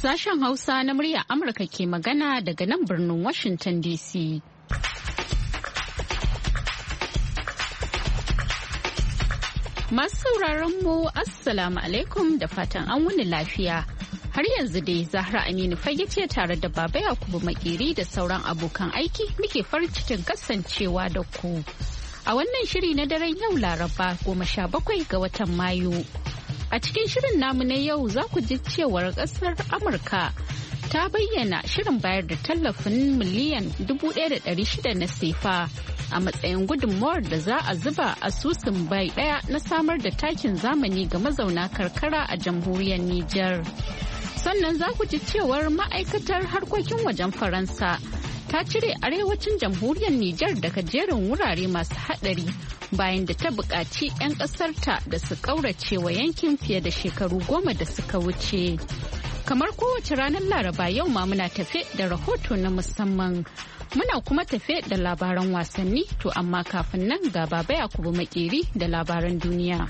Sashen Hausa na muryar Amurka ke magana daga nan birnin Washington DC. Masu sauraron mu Assalamu alaikum da fatan an wuni lafiya. Har yanzu dai Zahra Aminu fage ce tare da Baba Yakubu Makeri da sauran abokan aiki muke farin cikin kasancewa da ku. A wannan shiri na daren yau Laraba 17 ga watan Mayu. A cikin shirin namu na yau za ku ji cewar ƙasar Amurka ta bayyana shirin bayar da tallafin miliyan 1,600 na sefa a matsayin gudunmawar da za a zuba asusun bai ɗaya na samar da takin zamani ga mazauna karkara a jamhuriyar Nijar. Sannan za ku ji cewar ma'aikatar harkokin wajen Faransa ta cire arewacin jamhuriyar Nijar daga jerin wurare masu haɗari bayan da ta buƙaci 'yan ƙasarta da su ƙaurace wa yankin fiye da shekaru 10 da suka wuce. Kamar kowace ranar Laraba yau ma muna tafe da rahoto na musamman. Muna kuma tafe da labaran wasanni to amma kafin nan ga Baba Yakubu Makeri da labaran duniya.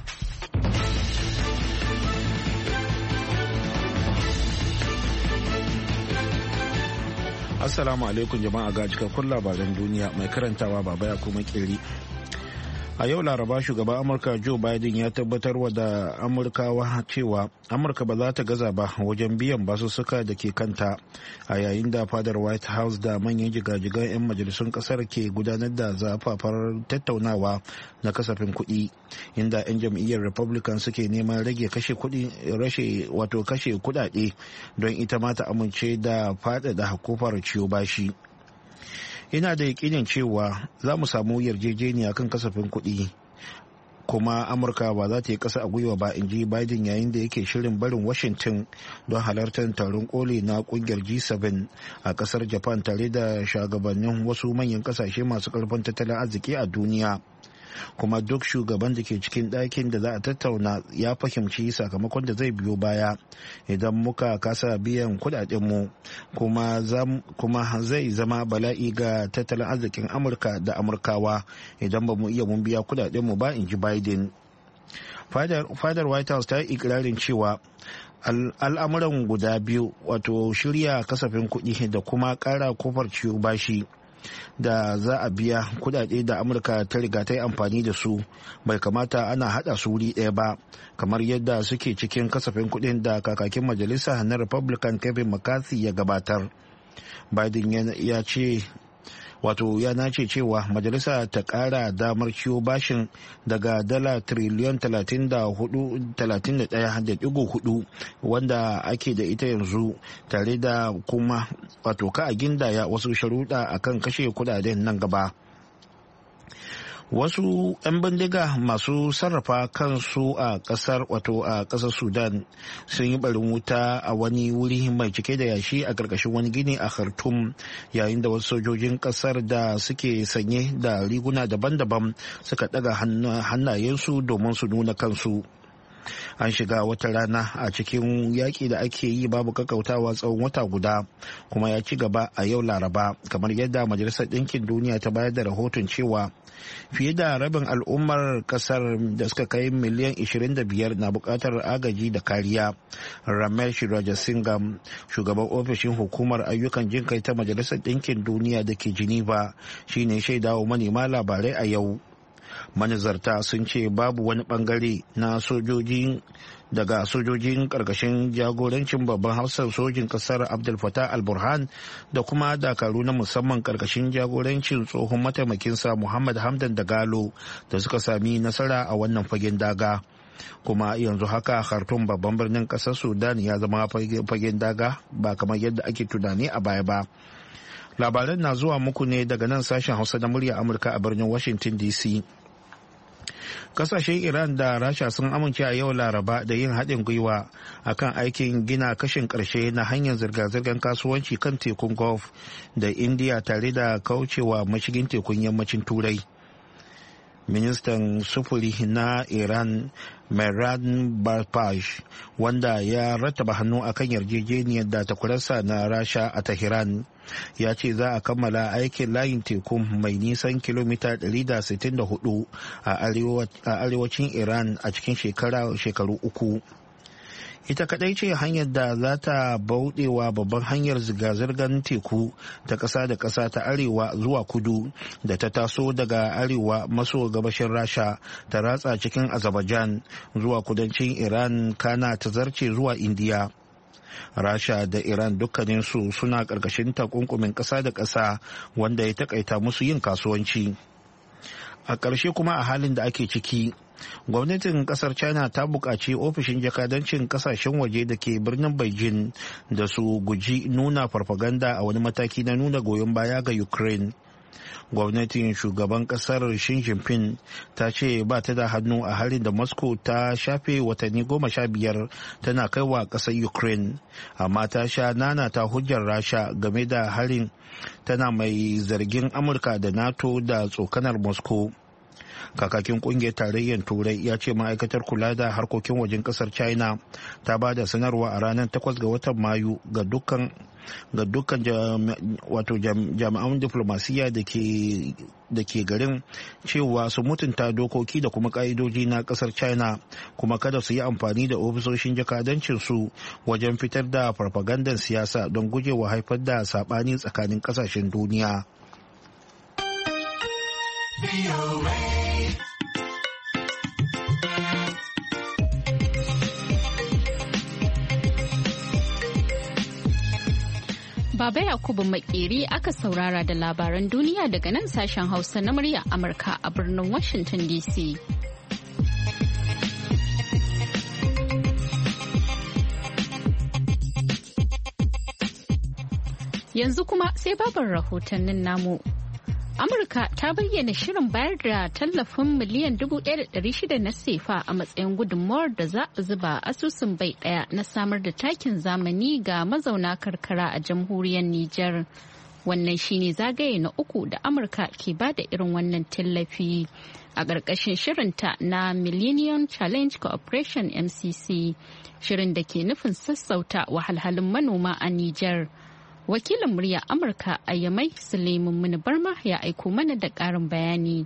Assalamu alaikum jama'a ga cikakkun labaran duniya mai karantawa Baba Yakubu Makeri. A yau Laraba shugaban Amurka Joe Biden ya tabbatar wa da Amurkawa cewa Amurka ba za ta gaza ba wajen biyan basussuka da ke kanta a yayin da fadar White House da manyan jigajigan 'yan majalisun kasar ke gudanar da zafafar tattaunawa na kasafin kuɗi inda 'yan jam'iyyar Republican suke neman rage kashe kuɗaɗe don ita ma ta amince da faɗaɗa kofar ciyo bashi. Ina da yakinin cewa za mu samu yarjejeniya kan kasafin kuɗi kuma Amurka ba za ta yi ƙasa a gwiwa ba, in ji Biden yayin da yake shirin barin Washington don halartar taron koli na ƙungiyar G7 a ƙasar Japan tare da shugabannin wasu manyan ƙasashe masu ƙarfin tattalin arziki a duniya. Kuma duk shugaban da ke cikin ɗakin da za a tattauna ya fahimci sakamakon da zai biyo baya idan muka kasa biyan kudadenmu kuma zai zama bala'i ga tattalin arzikin Amurka da Amurkawa idan ba mu iya mun biya kudadenmu ba, in ji Biden. Fadar White House ta yi ikirarin cewa al'amuran guda biyu, wato shirya kasafin kuɗi da kuma ƙara kofar ciyo bashi da za a biya kudade da Amurka ta riga ta yi amfani da su, bai kamata ana hada su wuri ɗaya ba kamar yadda suke cikin kasafin kudin da kakakin majalisa na Republican Kevin McCarthy ya gabatar. Biden ya nace cewa majalisa ta kara damar ciwo bashin daga dala triliyon 31.4 wanda ake da ita yanzu, tare da kuma ka a gindaya wasu sharuɗa akan kashe kudaden nan gaba. Wasu 'yan bindiga masu sarrafa kansu a ƙasar Sudan sun yi barin wuta a wani wuri mai cike da yashi a ƙarƙashin wani gini a Khartoum yayin da wasu sojojin ƙasar da suke sanye da riguna daban-daban suka ɗaga hannayensu domin su nuna kansu. An shiga wata rana a cikin yaƙi da ake yi babu kakkautawa tsawon wata guda kuma ya ci gaba a yau Laraba, kamar yadda Majalisar Ɗinkin Duniya ta bayar da rahoton cewa fiye da rabin al'ummar kasar da suka kai miliyan 25 na buƙatar agaji da kariya. Ramesh Rajasingam, shugaban ofishin hukumar ayyukan jinkai ta Majalisar Ɗinkin Duniya da ke Geneva, shine shaidawa manema labarai a yau. Manazarta sun ce babu wani bangare na sojojin karkashin jagorancin babban hafsan sojin kasar Abdul Fattah al-Burhan da kuma dakaru na musamman karkashin jagorancin tsohon mataimakinsa Muhammad Hamdan Dagalo da suka sami nasara a wannan fagen daga. Kuma yanzu haka Khartoum, babban birnin kasar Sudan, ya zama fagen daga ba kamar yadda ake tunani a baya ba. Labaran na zuwa muku ne daga nan sashen Hausa na murya Amurka a birnin Washington DC. Kasashen Iran da Rasha sun amince a yau Laraba da yin haɗin gwiwa akan aikin gina kashin ƙarshe na hanyar zirga-zirgar kasuwanci kan tekun Gulf da India tare da kaucewa mashigin tekun yammacin Turai. Ministan sufuri na Iran Mehran Barpash, wanda ya rattaba hannu akan yarjejeniyar da takwararsa na Rasha a Tehran, ya ce za a kammala aikin layin tekun mai nisan kilomita 164 a arewacin Iran a cikin shekaru uku. ita kadai ce hanyar da za ta bauɗewa babban hanyar zirga-zirgar teku ta ƙasa da ƙasa ta arewa zuwa kudu da ta taso daga arewa maso gabashin rasha ta ratsa cikin azerbaijan zuwa kudancin iran kana ta zarce zuwa indiya. Rasha da Iran dukkaninsu suna ƙarƙashin takunkumin ƙasa da ƙasa wanda ya takaita musu yin kasuwanci. A ƙarshe kuma a halin da ake ciki, gwamnatin ƙasar China ta buƙaci ofishin jakadancin ƙasashen waje da ke birnin Beijing da su guji nuna farfaganda a wani mataki na nuna goyon baya ga Ukraine. Gwamnatin shugaban kasar Xi Jinping ta ce ba ta da hannu a harin da Moscow ta shafe watanni 15 tana kaiwa kasar Ukraine, amma ta sha nana ta hujjar Rasha game da harin, tana mai zargin Amurka da NATO da tsokanar Moscow. Kakakin kungiyar tarayyar turai ya ce ma'aikatar kula da harkokin wajen kasar China ta ba da sanarwa a ranar 8 ga watan Mayu ga dukkan jami'an diflomasiyya da ke garin cewa su mutunta dokoki da kuma ka'idoji na kasar China, kuma kada su yi amfani da ofisoshin jakadancin su wajen fitar da farfagandan siyasa don gujewa haifar da sabani tsakanin kasashen duniya. Baba Yakubu Makeri aka saurara da labaran duniya daga nan sashen Hausa na muryar Amurka a birnin Washington DC. Yanzu kuma sai babar rahotannin namu. Amurka ta bayyana shirin bayar da tallafin miliyan 1,600 na sefa a matsayin gudunmawar da za a zuba asusun bai daya na samar da takin zamani ga mazauna karkara a jamhuriyar Nijar. Wannan shine zagaye na uku da Amurka ke ba da irin wannan tallafi a ƙarƙashin shirinta na Millennium Challenge Cooperation MCC, shirin da ke nufin sassauta wahalhalun manoma a Nijar. Wakilin murya Amurka a Yamai Suleiman Muni Barma ya aiko mana da ƙarin bayani.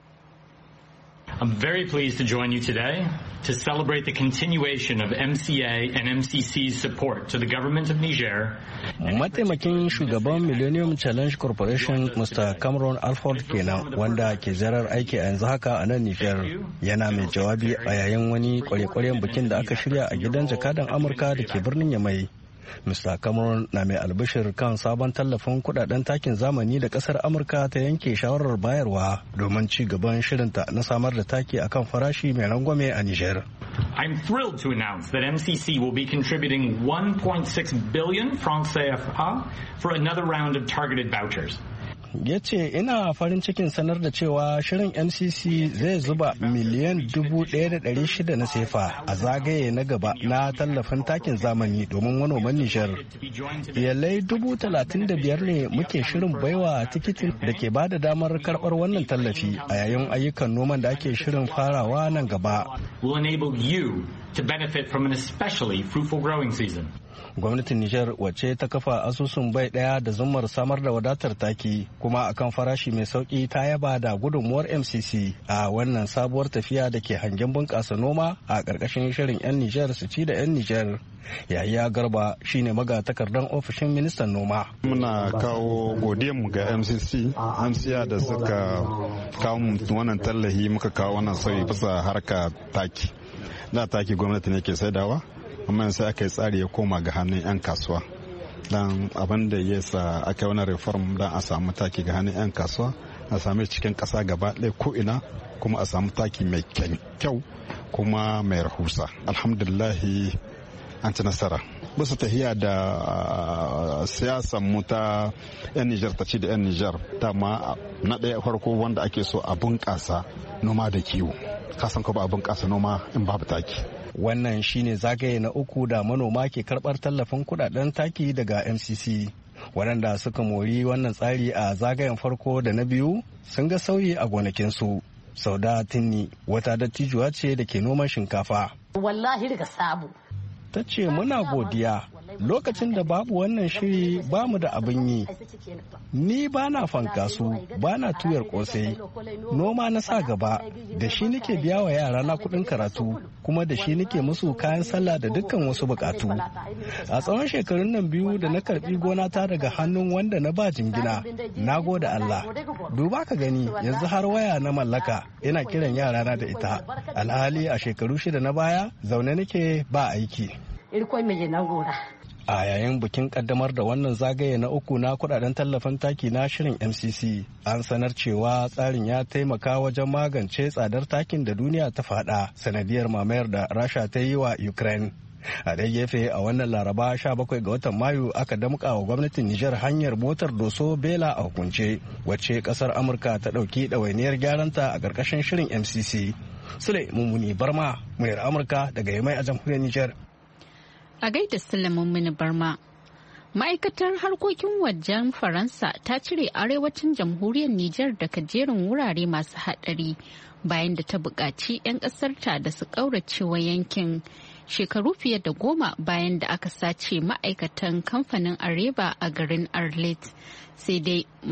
I'm very pleased to join you today to celebrate the continuation of MCA and MCC's support to the government of Niger. Mataimakin shugaban Millennium Challenge Corporation Mr. Cameron Alford kenan wanda ke ziyarar aiki a yanzu haka a nan Niger, yana mai jawabi a yayin wani kware-kwaren bikin da aka shirya a gidan jakadan Amurka da ke birnin Yamai. Mr. Cameron na mai albishir kan sabon tallafin kudaden takin zamani da kasar Amurka ta yanke shawarar bayarwa domin ci gaban shirinta na samar da taki akan farashi mai rangwame a Niger. I'm thrilled to announce that MCC will be contributing 1.6 billion francs CFA for another round of targeted vouchers. Ya ce ina farin cikin sanar da cewa shirin MCC zai zuba miliyan 1,600 na sefa a zagaye na gaba na tallafin takin zamani domin manoman Nijar. Iyalai 35,000 ne muke shirin baiwa tikitin da ke bada damar karɓar wannan tallafi a yayin ayyukan noman da ake shirin farawa nan gaba. Will enable you to benefit from an especially fruitful growing season. Gwamnatin Nijar wacce ta kafa asusun bai daya da zummar samar da wadatar taki kuma akan farashi mai sauki ta yaba da gudunmuwar MCC a wannan sabuwar tafiya da ke hangen bunƙasa noma a ƙarƙashin shirin 'yan Nijar su ci da 'yan Nijar. Yahaya Garba shine magatakardan ofishin ministan noma. Muna kawo godiyanmu ga MCC, MCA da suka kawo wannan tallahi, muka kawo wannan sauyi bisa harka taki. Da taki gwamnati ne ke saidawa, amma sai aka yi tsari ya koma ga hannun 'yan kasuwa. Dan abin da ya sa aka yi wani reform dan a samu taki ga hannun 'yan kasuwa, a sami cikin ƙasa gaba ɗaya ko ina, kuma a samu taki mai kyau kuma mai rahusa. Alhamdulillahi an ci nasara. Basu tahiya da siyasan mu ta 'yan Nijar ta ci da 'yan Nijar, dama na ɗaya farko wanda ake so a bunƙasa noma da kiwo. Kasan ko ba a bunƙasa noma in babu taki. Wannan shine zagaye na uku da manoma ke karɓar tallafin kudaden taki daga MCC. Waɗanda suka mori wannan tsari a zagayen farko da na biyu sun ga sauyi a gonakinsu. Sauda Tinni wata dattijuwa ce da ke noman shinkafa. Wallahi daga sabu. Ta ce muna godiya lokacin da babu wannan shiri ba mu da abin yi. Ni ba na fankasu, ba na tuyar kosai, noma na sa gaba, da shi nake biya wa yara na kuɗin karatu, kuma da shi nake musu kayan sallah da dukkan wasu bukatu. A tsawon shekarun nan biyu da na karbi gona ta daga hannun wanda na ba jingina, na gode Allah. Duba ka gani yanzu har waya na mallaka, ina kiran yara na da ita. Alhali a shekaru 6 na baya zaune nake ba aiki. A yayin bikin kaddamar da wannan zagaye na uku na kudaden tallafin taki na shirin MCC, an sanar cewa tsarin ya taimaka wajen magance tsadar takin da duniya ta fada sanadiyar mamayar da Rasha ta yi wa Ukraine. A dai gefe a wannan Laraba 17 ga watan Mayu aka damƙa wa gwamnatin Nijar hanyar motar Doso Bela a hukunce, wacce kasar Amurka ta ɗauki ɗawainiyar gyaranta a ƙarƙashin shirin MCC. Sule Mummuni Barma, muryar Amurka daga Yamai a jamhuriyar Nijar. A gaida Sulaiman Mini Barma. Ma'aikatar harkokin wajen Faransa ta cire arewacin jamhuriyar Nijar daga jerin wurare masu haɗari bayan da ta buƙaci 'yan ƙasarta da su ƙauracewa yankin shekaru fiye da 10 bayan da aka sace ma'aikatan kamfanin Areva a garin Arlit. Sai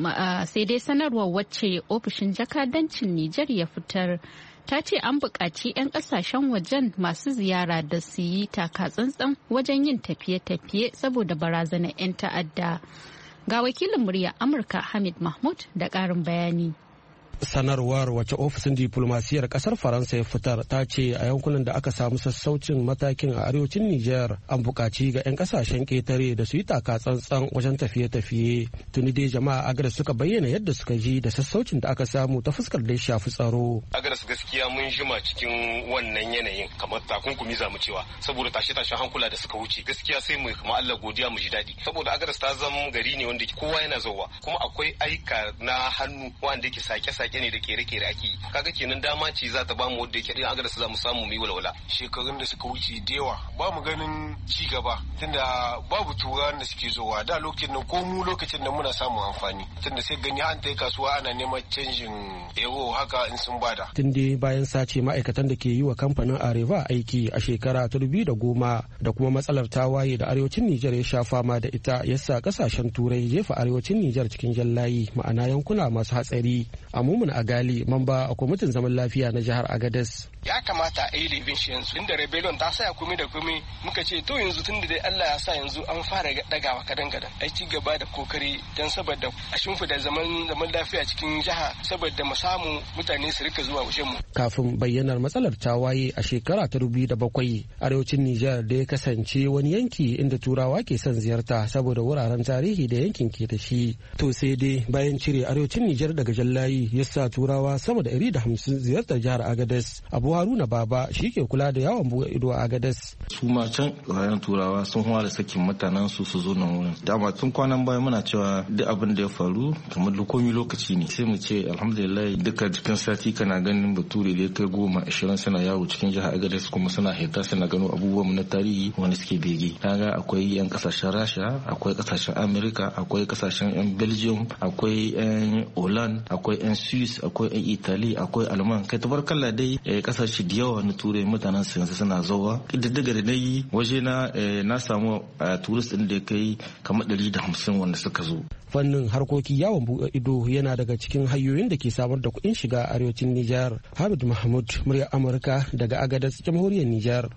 dai sanarwar wacce ofishin jakadancin Nijar ya fitar ta ce an buƙaci 'yan ƙasashen wajen masu ziyara da su yi taka tsantsan wajen yin tafiye-tafiye saboda barazanar 'yan ta'adda. Ga wakilin murya Amurka Hamid Mahmud da ƙarin bayani. Sanarwar wace ofishin diplomasiyar kasar Faransa ya fitar ta ce a yankunan da aka samu sassaucin matakin a arewacin Nijar an buƙaci ga 'yan kasashen ƙetare da su yi taka tsantsan wajen tafiye-tafiye. Tuni dai jama'a Agadas suka bayyana yadda suka ji da sassaucin da aka samu ta fuskar da ya shafi tsaro. Agadas gaskiya mun jima cikin wannan yanayin kamar takunkumi za mu cewa saboda tashe-tashen hankula da suka wuce gaskiya sai mu kuma Allah godiya mu ji daɗi saboda Agadas ta zama gari ne wanda kowa yana zauwa kuma akwai aika na hannu wanda yake sake-sake ne da kere-kere ake yi kaga kenan dama ce za ta bamu wadda yake din Agadas za mu samu mu yi walwala. Shekarun da suka wuce da yawa ba mu ganin ci gaba tunda babu turawan da suke zowa da lokacin nan ko mu lokacin nan muna samun amfani tunda sai gani an ta kasuwa ana neman canjin euro haka in sun bada. Tun dai bayan sace ma'aikatan da ke yi wa kamfanin Areva aiki a shekara ta 2010 da kuma matsalar tawaye da arewacin Nijar ya sha fama da ita yasa kasashen turai jefa arewacin Nijar cikin jallayi ma'ana yankuna masu hatsari. Amumun Agali mamba a kwamitin zaman lafiya na jihar Agadez. Ya kamata a yi livin shi yanzu inda rebellion ta saya kumi da kumi muka ce to yanzu tun da dai Allah ya sa yanzu an fara dagawa kadan-kadan ai ci gaba da kokari don saboda a shimfida zaman lafiya cikin jiha saboda mu samu mutane su rika zuwa wajen mu. Kafin bayyanar matsalar tawaye a shekara ta 2007 arewacin Nijar da ya kasance wani yanki inda turawa ke son ziyarta saboda wuraren tarihi da yankin ke da shi. To sai dai bayan cire arewacin Nijar daga jallayi yasa turawa sama da 150 ziyartar jihar Agadez. Abu Haruna Baba shi ke kula da yawon buga ido a Agadez. Su ma can rayan turawa sun fara sakin mutanen su zo nan wurin. Dama tun kwanan baya muna cewa duk abin da ya faru kamar komi lokaci ne. Sai mu ce alhamdulillah duka cikin sati kana ganin bature da ya kai 10-20 suna yawo cikin jihar Agadez kuma suna hita suna gano abubuwan na tarihi wanda suke bege. Kaga akwai yan kasashen Rasha, akwai kasashen America, akwai kasashen yan Belgium, akwai yan Holland, akwai yan Swiss, akwai yan Italy, akwai Alman. Kai tabarkalla dai kasashe da yawa na turai mutanen su yanzu suna zowa. Ƙididdiga da nayi waje na samu turist din da ya kai kamar 150 wanda suka zo. Fannin harkoki yawon buɗe ido yana daga cikin hanyoyin da ke samar da kuɗin shiga a arewacin Nijar. Hamid Mahmud, muryar Amurka daga Agadez, jamhuriyar Nijar.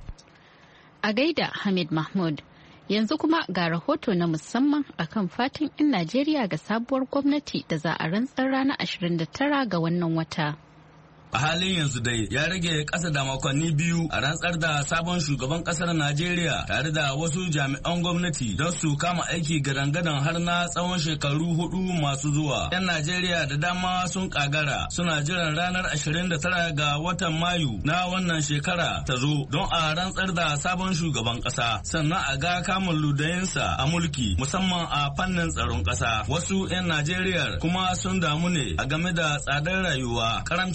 A gaida Hamid Mahmud. Yanzu kuma ga rahoto na musamman akan fatan 'yan Najeriya ga sabuwar gwamnati da za a rantsar ranar 29 ga wannan wata. A halin yanzu dai ya rage ƙasa da makonni biyu a rantsar da sabon shugaban ƙasar Najeriya tare da wasu jami'an gwamnati don su kama aiki gadan-gadan har na tsawon shekaru 4 masu zuwa. 'Yan Najeriya da dama sun kagara suna jiran ranar 29 ga watan Mayu na wannan shekara ta zo don a rantsar da sabon shugaban ƙasa sannan a ga kamun ludayinsa a mulki musamman a fannin tsaron ƙasa. Wasu 'yan Najeriya kuma sun damu ne a game da tsadar rayuwa, karancin wutar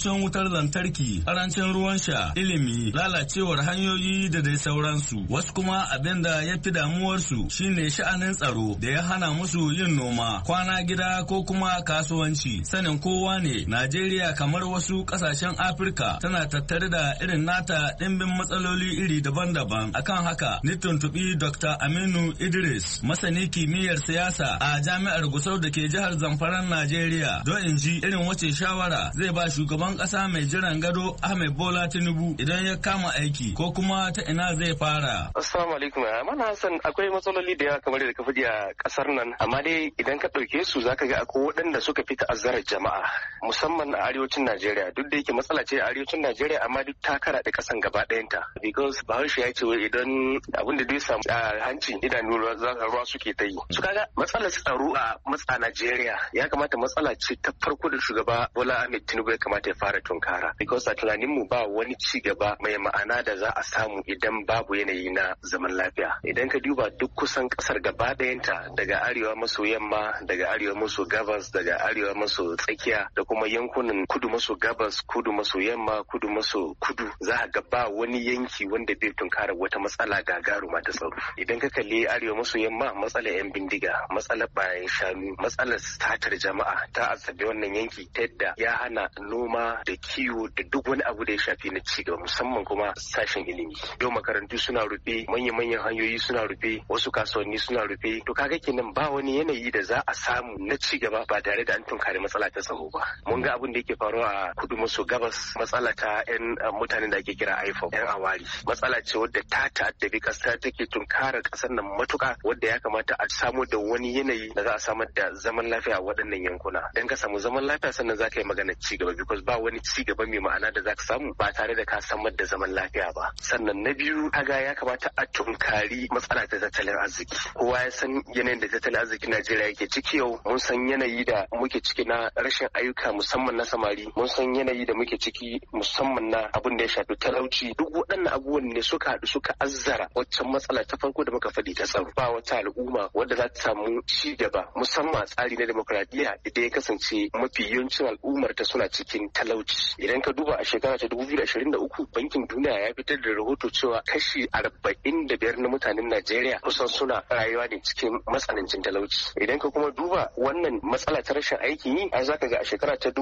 lantarki, karancin ruwan sha, ilimi, lalacewar hanyoyi da dai sauransu. Wasu kuma abin da ya fi damuwarsu shine sha'anin tsaro da ya hana musu yin noma, kwana gida ko kuma kasuwanci. Sanin kowa ne Najeriya kamar wasu kasashen Afirka tana tattare da irin nata ɗimbin matsaloli iri daban-daban. Akan haka ni tuntuɓi Dr. Aminu Idris, masani kimiyyar siyasa a Jami'ar Gusau da ke jihar Zamfaran Najeriya, don in ji irin wace shawara zai ba shugaban ƙasa mai jiran gado Ahmed Bola Tinubu idan ya kama aiki, ko kuma ta ina zai fara. Assalamu alaikum. Mana Hassan, akwai matsaloli da yawa kamar da ka faɗi a ƙasar nan, amma dai idan ka ɗauke su zaka ga akwai waɗanda suka fi ta'azzarar jama'a, musamman a arewacin Najeriya. Duk da yake matsala ce a arewacin Najeriya, amma duk ta karaɗe ƙasan gaba ɗayanta. Because Bahaushe ya ce idan abin da dai samu a hanci idanu ruwa suke ta yi. Su kaga matsalar tsaro a Najeriya ya kamata matsala ce ta farko da shugaba Bola Ahmed Tinubu ya kamata ya fara tunkara. Because a tunanin mu ba wani ci gaba mai ma'ana da za a samu idan babu yanayi na zaman lafiya. Idan ka duba duk kusan ƙasar gaba ɗayanta, daga arewa maso yamma, daga arewa maso gabas, daga arewa maso tsakiya da kuma yankunan kudu maso gabas, kudu maso yamma, kudu maso kudu, za a ga ba wani yanki wanda bai tunkara wata matsala gagaruma ta tsaro. Idan ka kalli arewa maso yamma, matsalar 'yan bindiga, matsalar bayan shanu, matsalar satar jama'a ta azabi wannan yanki ta yadda ya hana noma da kiwo da duk wani abu da ya shafi na cigaba, musamman kuma sashen ilimi. Yau makarantu suna rufe, manya-manyan hanyoyi suna rufe, wasu kasuwanni suna rufe. To kaga kenan ba wani yanayi da za a samu na cigaba ba tare da an tunkari matsala ta tsaro ba. Mun ga abin da yake faruwa a kudu maso gabas, matsala ta 'yan mutanen da ake kira IFOP, 'yan awari. Matsala ce wadda ta ta'addabi ƙasa, take tunkarar ƙasar nan matuƙa, wadda ya kamata a samu da wani yanayi da za a samar da zaman lafiya a waɗannan yankuna. Dan ka samu zaman lafiya sannan za ka yi magana cigaba, because ba wani cigaba mai ma'ana da za ka samu ba tare da ka samar da zaman lafiya ba. Sannan na biyu, kaga ya kamata a tunkari matsala ta tattalin arziki. Kowa ya san yanayin da tattalin arzikin Najeriya yake ciki yau. Mun san yanayi da muke ciki na rashin ayyuka musamman na samari. Mun san yanayi da muke ciki musamman na abin da ya shafi talauci. Duk waɗannan abubuwan ne suka haɗu suka azzara waccan matsala ta farko da muka faɗi ta tsaro. Ba wata al'umma wadda za ta samu ci gaba musamman tsari na demokradiyya idan ya kasance mafi yawancin al'ummar ta suna cikin talauci. Idan ka duba a shekara ta 2023, Bankin Duniya ya fitar da rahoto cewa kashi 45 na mutanen Najeriya kusan suna rayuwa ne cikin matsanancin talauci. Idan ka kuma duba wannan matsala ta rashin aikin yi, a zaka ga a shekara ta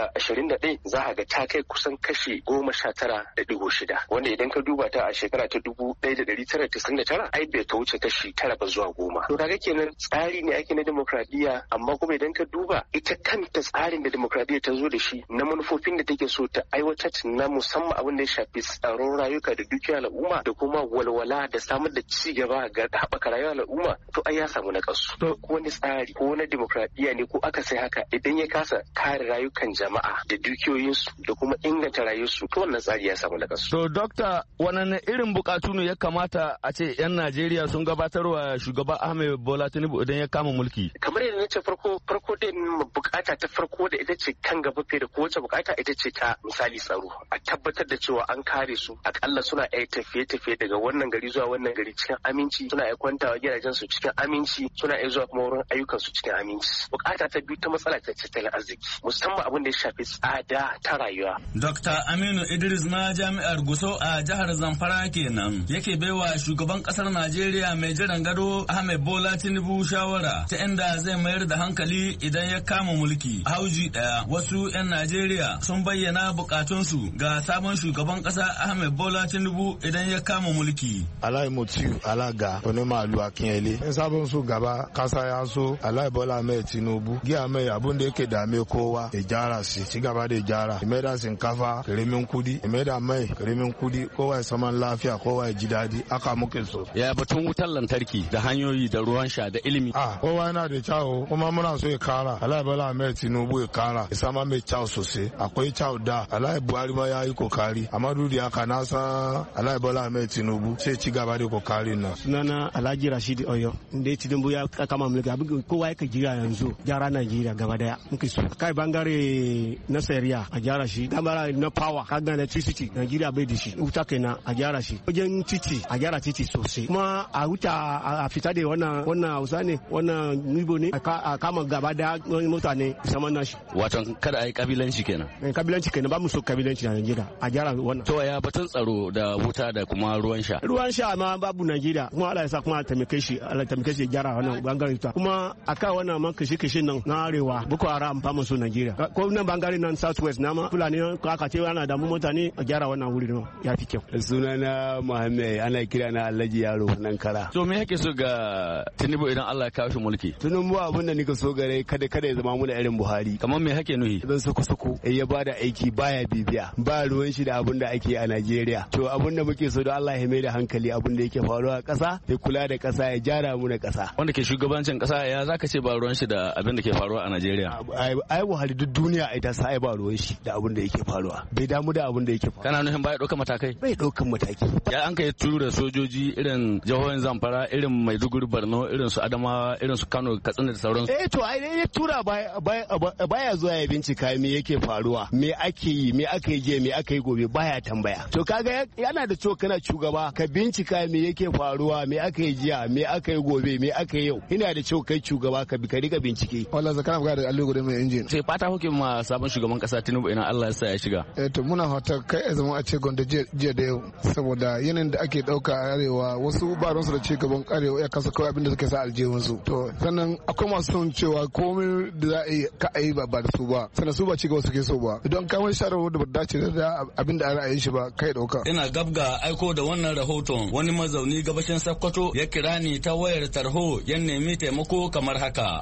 2021 za ka ga ta kai kusan kashi 19.6, wanda idan ka duba ta a shekara ta 1999 ai bai ta wuce kashi 9 ba zuwa 10. To kaga kenan tsari ne ake na demokradiyya, amma kuma idan ka duba ita kanta tsarin da demokradiyya ta zo da shi na manufofin da take so ta aiwatar na musamman abin da ya shafi tsaron rayuka da dukiyar al'umma da kuma walwala da samar da ci gaba ga haɓaka rayuwar al'umma, to ai ya samu nakasu. To wani tsari ko na demokradiyya ne ko aka sai haka idan ya kasa kare rayukan jama'a da dukiyoyinsu da kuma inganta rayuwarsu, to wannan tsari ya samu nakasu. To dokta, wannan irin bukatu ne ya kamata a ce 'yan Najeriya sun gabatarwa shugaba Ahmed Bola Tinubu idan ya kama mulki? Kamar yadda na ce farko dai bukata ta farko da ita ce kan gaba fiye da kowace bukata ita ce ta misali tsaro. A tabbatar da cewa an kare su, akalla suna iya tafiye-tafiye daga wannan gari zuwa wannan gari cikin aminci, suna iya kwantawa gidajen su cikin aminci, suna iya zuwa kuma wurin ayyukan su cikin aminci. Bukata ta biyu ta matsala ta tattalin arziki, musamman abin da ya shafi tsada ta rayuwa. Dr. Aminu Idris na Jami'ar Gusau a jihar Zamfara kenan yake baiwa shugaban kasar Najeriya mai jiran gado Ahmed Bola Tinubu shawara ta inda zai mayar da hankali idan ya kama mulki. Hauji daya, wasu 'yan Najeriya sun bayyana bukatunsu ga sabon shugaban kasa Ahmed Bola Tinubu idan ya kama mulki. Alai Mutiu Alaga Onemalu Akinyele, in sabon su gaba kasa ya so Alai Bola Ahmed Tinubu giya mai abun da yake dame kowa ya gyara shi, ci gaba da gyara, ya maida shinkafa karamin kudi, ya maida mai karamin kudi, kowa ya saman lafiya, kowa ya ji daɗi, aka muke so. Ya batun wutar lantarki da hanyoyi da ruwan sha da ilimi. Kowa yana da kyawu kuma muna so ya kara. Alai Bola Ahmed Tinubu ya kara, ya sama mai kyau sosai. Akwai kyau da Alai Buhari ma ya yi kokari, amma duk da haka na san Alai Bola Ahmed Tinubu sai ci gaba da kokarin nan. Sunana Alhaji Rashid Oyo, inda Tinubu ya kama mulki abin kowa ya jira yanzu gyara Najeriya gaba daya. Muke so kai bangare na sayariya a gyara shi, bangare na power kaga electricity Najeriya bai da shi, wuta kenan a gyara shi, wajen titi a gyara titi sosai, kuma a wuta a fita da wannan Hausa ne wannan Nibo ne a kama gaba da mutane saman nashi. Wato kada a yi kabilanci kenan. kabilanci kenan ba mu so kabilanci na Najeriya a gyara wannan. To ya batun tsaro da wuta da kuma ruwan sha. Ruwan sha ma babu Najeriya kuma Allah ya sa kuma taimake shi gyara wannan bangare ta. Kuma aka wannan man kashe nan na arewa Boko Haram fa mu so Najeriya. Ko nan bangare nan Southwest na ma Fulani aka ce ana da mu mutane a gyara wannan wuri ne ya fi kyau. Sunana Muhammad ana kira na Alhaji Yaro nan kara. To me yake so ga Tinubu idan Allah ya kawo shi mulki? Tinubu abin da nika so gare kada ya zama mu da irin Buhari. Kamar me hake nuhi? Dan sako ya bada aiki baya bibiya ba ruwan shi da abin da ake a Najeriya. To abin da muke so da Allah ya mai da hankali abin da yake faruwa a ƙasa ya kula da ƙasa ya gyara mu na ƙasa. Wanda ke shugabancin ƙasa ya zaka ce ba ruwan shi da abin da ke faruwa a Najeriya? Ai Buhari duk duniya ai ta sa ai ba ruwan shi da abin da yake faruwa. Bai damu da abin da yake faruwa. Kana nufin baya ɗaukar matakai? Bai ɗaukar mataki. Ya an kai tura sojoji irin jihohin Zamfara, irin Maiduguri, Borno, irin su Adamawa, irin su Kano, Katsina da sauransu. To ai ya tura baya zuwa ya bincika me yake faruwa, me ake yi, me aka yi je, me aka yi gobe baya tambaya. To kaga yana da cewa kana shugaba ka bincika me yake faruwa, me aka yi jiya, me aka yi gobe, me aka yi yau. Ina da cewa kai shugaba ka rika bincike. Wallahi zakana ga da allo gode mai injin. Sai fata hukumar sabon shugaban kasa Tinubu ina Allah ya sa ya shiga. To muna fata kai ya zama a ce gonda jiya da yau saboda yanayin da ake dauka a arewa wasu ba su da ci gaban arewa ya kasa kawai abinda suke sa aljihun su. To sannan akwai masu son cewa komai da za a yi ka a yi ba da su ba sannan su ba ci gaba suke so ba idan ka wani shawarar da ba dace da abin da ra'ayin shi ba kai dauka. Ina gabga aiko da wannan rahoton wani mazauni gabashin Sokoto ya kira ni ta wayar tarho ya nemi taimako kamar haka.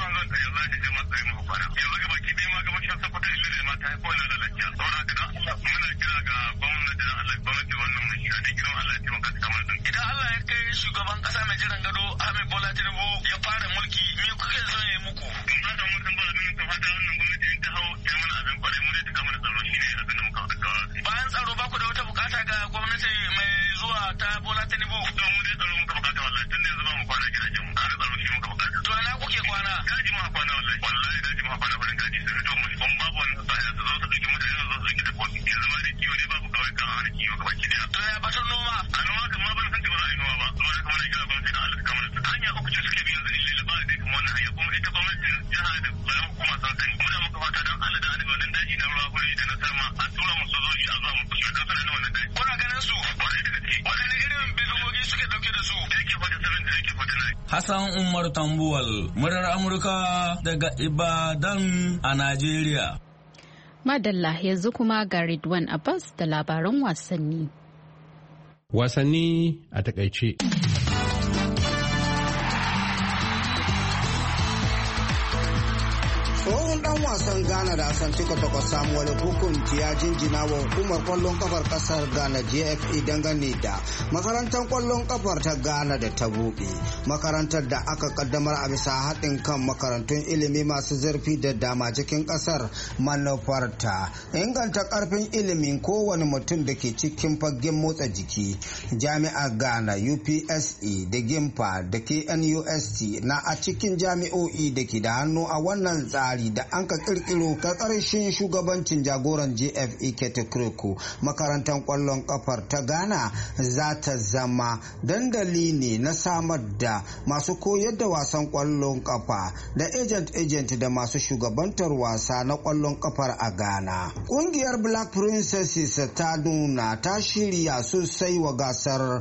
Idan Allah ya kai shugaban kasa mai jiran gado Ahmed Bola Tinubu ya fara mulki me kuke so ya muku? Mun fata mun san ba abin da fata wannan gwamnati ta hau ya mana abin kwarai mu dai ta kama da tsaro shine abin da muka fata. Bayan tsaro ba ku da wata bukata ga gwamnati mai zuwa ta Bola Tinubu? To mu dai tsaro muka bukata wallahi tun da yanzu ba mu kwana gidajen mu har tsaro shi muka bukata. To ina kuke kwana? Daji ma kwana wallahi daji ma kwana wurin daji sai to mu kun babu wannan sai su zo su dauki mutane su zo su dauki da koki yanzu ma dai kiwo ne babu kawai kan hana kiwo gaba ki daya. To ya batun noma? A noma kan ma ban san ba za a yi noma ba. Kuma da kamar kira gwamnati da Allah kamar hanya uku ce suke bi yanzu illa ba da kuma wannan hanya kuma ita gwamnatin jiha da bayan kuma san sani mu da muka fata dan Allah da annabi wannan daji na ruwa guri da na sarma a tura mu sojoji a zuwa mu kushe kan sanan wannan daji. Kuna ganin su wani daga ciki wadanne irin bidiyoyi suke dauke da su yake fata 7 da yake fata 9. Hassan Umar Tambuwal murar Amurka daga Ibadan a Najeriya. Madalla yanzu kuma ga Ridwan Abbas da labaran wasanni. Wasanni a takaice. Tsohon dan wasan Ghana da Asante Kotoko Samuel hukunci ya jinjina wa hukumar kwallon kafar kasar Ghana GFA dangane da makarantar kwallon kafar ta Ghana da ta buɗe. Makarantar da aka kaddamar a bisa haɗin kan makarantun ilimi masu zurfi da dama cikin kasar manufarta inganta karfin ilimin kowane mutum da ke cikin fagen motsa jiki. Jami'ar Ghana UPSA da GIMPA da KNUST na a cikin jami'o'i da ke da hannu a wannan tsari da an ka kirkiro ta ƙarshen shugabancin jagoran JFA Kete Kreko. Makarantar kwallon kafar ta Ghana za ta zama dandali ne na samar da masu koyar da wasan kwallon kafa da agent da masu shugabantar wasa na kwallon kafar a Ghana. Ƙungiyar Black Princesses ta nuna ta shirya sosai wa gasar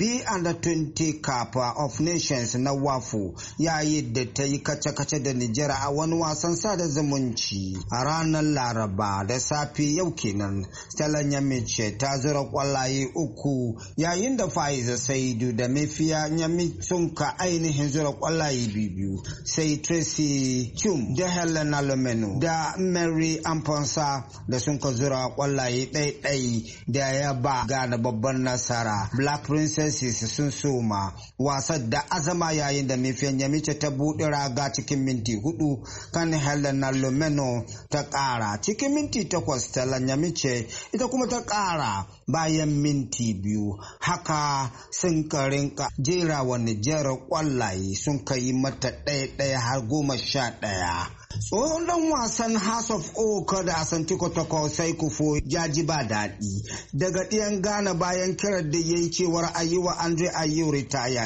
B&20 Cup of Nations na WAFO yayin da ta yi kace-kace da Nijar a wani wasan sada zumunci a ranar Laraba da safe yau kenan. Stella Nyamiche ta zura kwallaye 3 yayin da Faiza Saidu da Mefiya Nyami sun ka ainihin zura kwallaye 2 sai Tracy Chum da Helena Lomeno da Mary Amponsa da sun ka zura kwallaye 1 da ya ba Ghana babban nasara. Black Princesses sun soma wasan da azama yayin da Mefiya Nyamiche ta buɗe raga cikin minti 4 kan Helena Lomeno ta ƙara cikin minti 8. Stella Nyamiche ita kuma ta ƙara bayan minti 2. Haka sun karinka jera wa Nijar kwallaye sun kai mata 1 har 11. Tsohon dan wasan House of Oak da Asante Kotoko sai kufo ya ji ba daɗi daga ɗiyan Ghana bayan kiran da ya yi cewar a yi wa Andre Ayew ritaya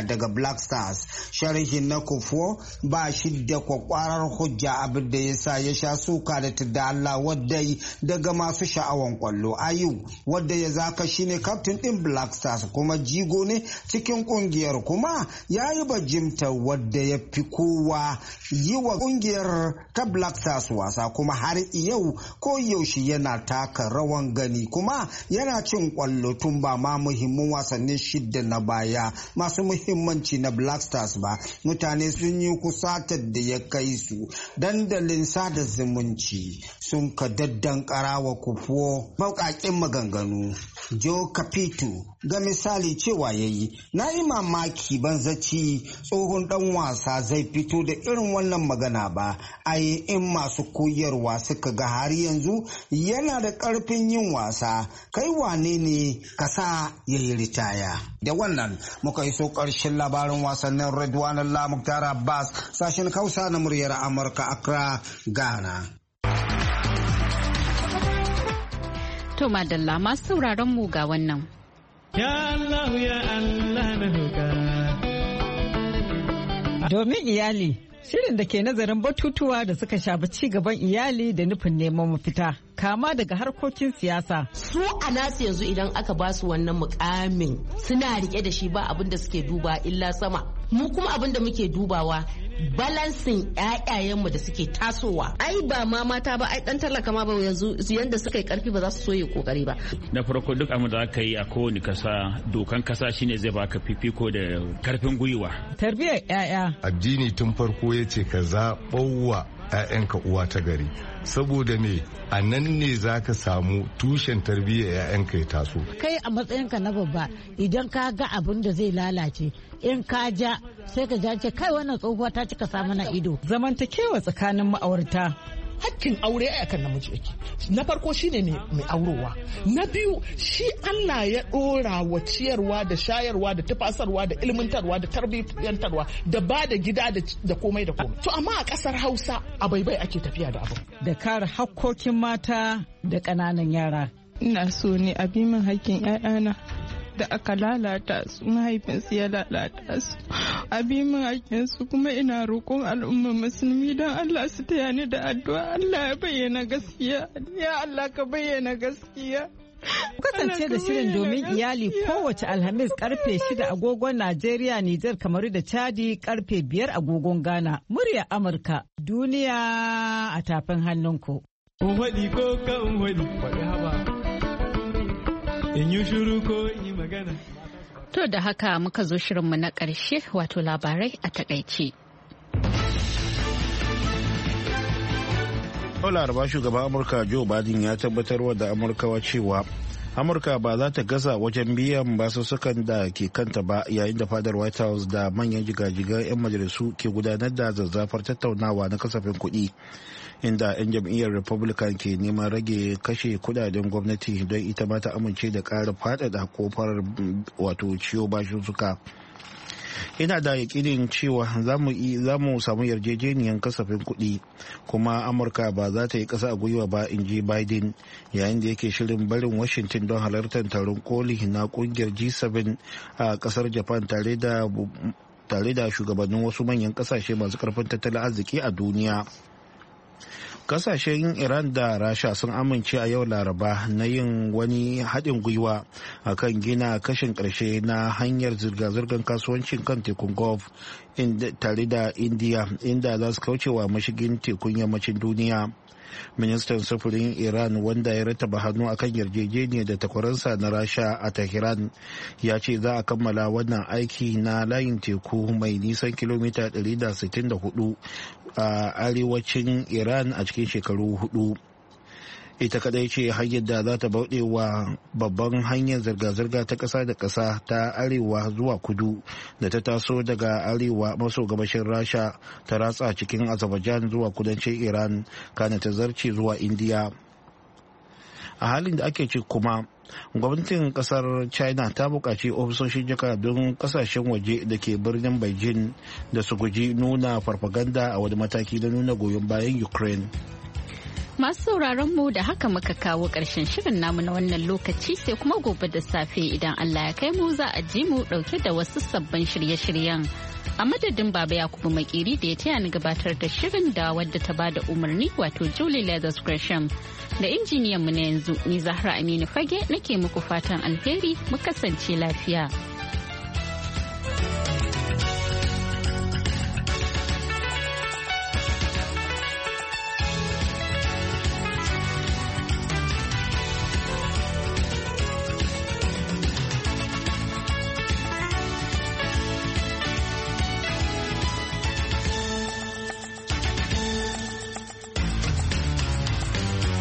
baya daga Black Stars. Sharhin na Kufo ba shi da kwakwarar hujja abin da ya sa ya sha suka da tudda Allah wadda daga masu sha'awan kwallo. Ayu wadda ya zaka shine captain din Black Stars kuma jigo ne cikin kungiyar, kuma ya yi bajimta wadda ya fi kowa yi wa kungiyar ta Black Stars wasa, kuma har yau ko yaushe yana taka rawan gani kuma yana cin kwallo tun ba ma muhimmin wasannin shidda na baya masu muhimmanci na Black Stars ba. Mutane sun yi kusatar da ya kai su dandalin sada zumunci sun ka daddan karawa Kufo baukakin maganganu. Joe Capito ga misali cewa yayi, na yi mamaki ban zaci tsohon dan wasa zai fito da irin wannan magana ba. Ai in masu koyarwa suka ga har yanzu yana da karfin yin wasa, kai wane ne ka sa ya yi ritaya. Da wannan muka iso karshen labarin wasannin Redwan Allah Muktar Abbas, sashen Hausa na muryar Amurka, Accra, Ghana. To madalla masu sauraron mu ga wannan. Ya Allah ya Allah na roƙa. Domin iyali, shirin da ke nazarin batutuwa da suka shafi ci gaban iyali da nufin neman mafita, kama daga harkokin siyasa. Su a nasu yanzu idan aka ba su wannan mukamin suna rike da shi ba abin da suke duba illa sama. Mu kuma abin da muke dubawa balansin ƴaƴayenmu da suke tasowa. Ai ba ma mata ba, ai dan talaka ma ba yanzu yanda suka yi karfi ba za su so yi kokari ba. Na farko duk abin da aka yi a kowane kasa, dokan kasa shine zai baka fifiko da karfin gwiwa. Tarbiyyar ƴaƴa. Addini tun farko yace ka zaɓawa ƴaƴanka uwa ta gari, saboda me a nan ne za ka samu tushen tarbiyyar 'ya'yanka ya taso. Kai a matsayinka na babba idan ka ga abin da zai lalace in ka ja sai ka ja ce kai wannan tsohuwa ta cika sa mana ido. Zamantakewa tsakanin ma'aurata. Hakkin aure a kan namiji yake. Na farko shine mai aurowa. Na biyu shi Allah ya dora wa ciyarwa da shayarwa da tafasarwa da ilmantarwa da tarbiyyantarwa da ba da gida da komai da komai. To amma a kasar Hausa a baibai ake tafiya da abu. Da kare hakkokin mata da ƙananan yara. Ina so ne a bi min hakkin 'ya'yana da aka lalata su, mahaifinsu ya lalata su, a bi min hakkinsu. Kuma ina roƙon al'ummar musulmi don Allah su taya ni da addu'a. Allah ya bayyana gaskiya, ya Allah ka bayyana gaskiya. Kasance da shirin domin iyali kowace Alhamis karfe 6 agogon Najeriya, Nijar, Kamaru da Chadi, karfe 5 agogon Ghana. Murya Amurka, duniya a tafin hannunku. ko kan haba. In yi shuru ko in yi magana. To da haka muka zo shirinmu na ƙarshe, wato labarai a takaice. Laraba shugaban Amurka Joe Biden ya tabbatarwa da Amurkawa cewa Amurka ba za ta gaza wajen biyan basussukan da ke kanta ba, yayin da fadar White House da manyan jigajigan 'yan majalisu ke gudanar da zazzafar tattaunawa na kasafin kuɗi, inda 'yan jam'iyyar Republican ke neman rage kashe kudaden gwamnati don ita ma ta amince da ƙara faɗaɗa kofar wato ciwo basussuka. Ina da yakinin cewa za mu samu yarjejeniyar kasafin kuɗi, kuma Amurka ba za ta yi ƙasa a gwiwa ba, in ji Biden yayin da yake shirin barin Washington don halartar taron koli na ƙungiyar G7 a ƙasar Japan tare da shugabannin wasu manyan ƙasashe masu ƙarfin tattalin arziki a duniya. Kasashen Iran da Rasha sun amince a yau Laraba na yin wani haɗin gwiwa a kan gina kashin ƙarshe na hanyar zirga-zirgar kasuwancin kan tekun Gulf tare da India, inda za su kaucewa mashigin tekun yammacin duniya. Ministan sufurin Iran, wanda ya rattaba hannu akan yarjejeniya da takwaransa na Rasha a Tehran, ya ce za a kammala wannan aiki na layin teku mai nisan kilomita 164 a arewacin Iran a cikin shekaru 4. Ita kadai ce hanyar da za ta bauɗe wa babban hanyar zirga-zirga ta ƙasa da ƙasa ta arewa zuwa kudu da ta taso daga arewa maso gabashin Rasha ta ratsa cikin Azerbaijan zuwa kudancin Iran, kana ta zarce zuwa Indiya. A halin da ake ci kuma, gwamnatin kasar China ta buƙaci ofisoshin jakadun kasashen waje da ke birnin Beijing da su guji nuna farfaganda a wani mataki na nuna goyon bayan Ukraine. Masu sauraron mu da haka muka kawo ƙarshen shirin namu na wannan lokaci sai kuma gobe da safe idan Allah ya kai mu za a ji mu ɗauke da wasu sabbin shirye-shiryen. A madadin Baba Yakubu Makeri da ya taya ni gabatar da shirin da wadda ta bada umarni wato Julie Leathers Gresham da injiniyan mu na yanzu ni Zahra Aminu Fage nake muku fatan alheri mu kasance lafiya.